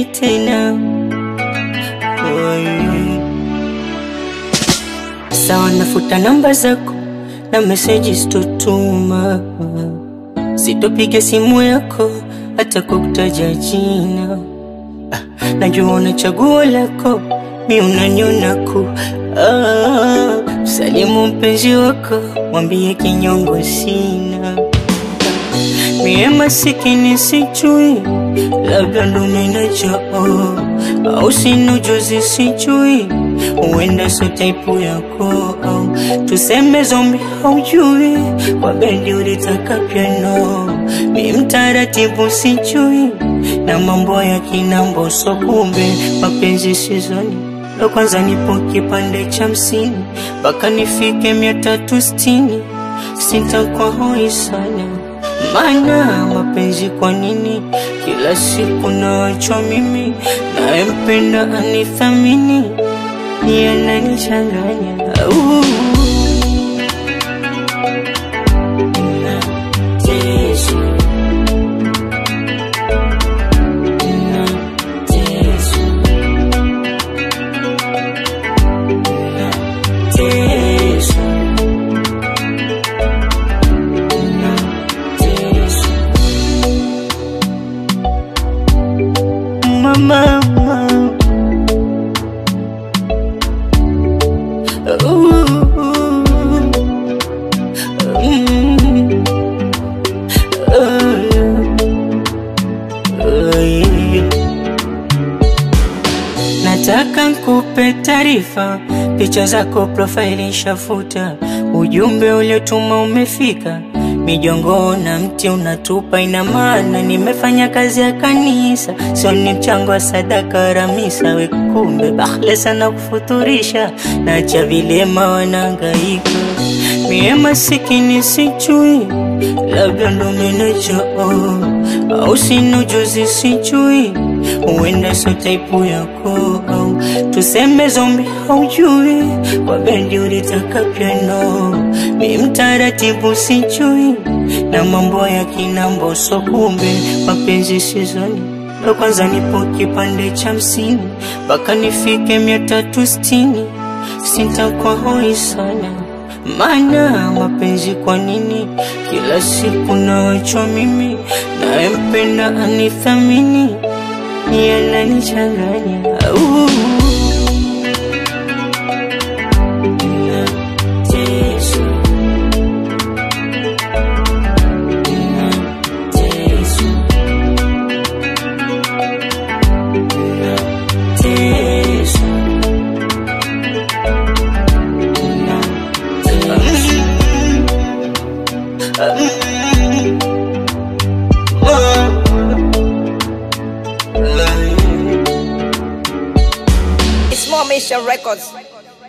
sirudi tena. Sawa, nafuta namba zako na message sitotuma, sitopiga simu yako hata kukutaja jina. Najua una chaguo lako, mi unaniona ku salimu mpenzi wako, mwambie kinyongo sina. Mie masikini sijui, labda ndo minachao au sina ujuzi sijui, uenda so type yako au tuseme zombi haujui, kwa bendi ulitaka piano. Mi mtaratibu sijui, na mambo ya kinambo so kumbe mapenzi sizoni. Ndo kwanza nipo kipande cha 50 mpaka nifike 360, sitakuwa hoi sana. Mana mapenzi kwa nini kila siku naachwa mimi, naempenda anithamini, yananichanganya. Mama, nataka nikupe taarifa, picha zako profile shafuta, ujumbe uliotuma umefika, mijongo na mti unatupa, ina maana nimefanya kazi ya kanisa, sio ni mchango wa sadaka ramisa. We kumbe bahle sana kufuturisha, nacha vilema wanangaika. Mie masikini sijui, labda ndo minachao au sina ujuzi sijui, uenda so type yako au tuseme zombi haujui, kwa bendi ulitaka piano. Mi mtaratibu sijui, na mambo ya kinambo so kumbe mapenzi sizoni. Ndo kwanza nipo kipande cha 50 mpaka nifike 360, sitakuwa hoi sana. Mana mapenzi kwa nini kila siku naachwa mimi, naempenda anithamini, yananichanganya. It's More Mission Records.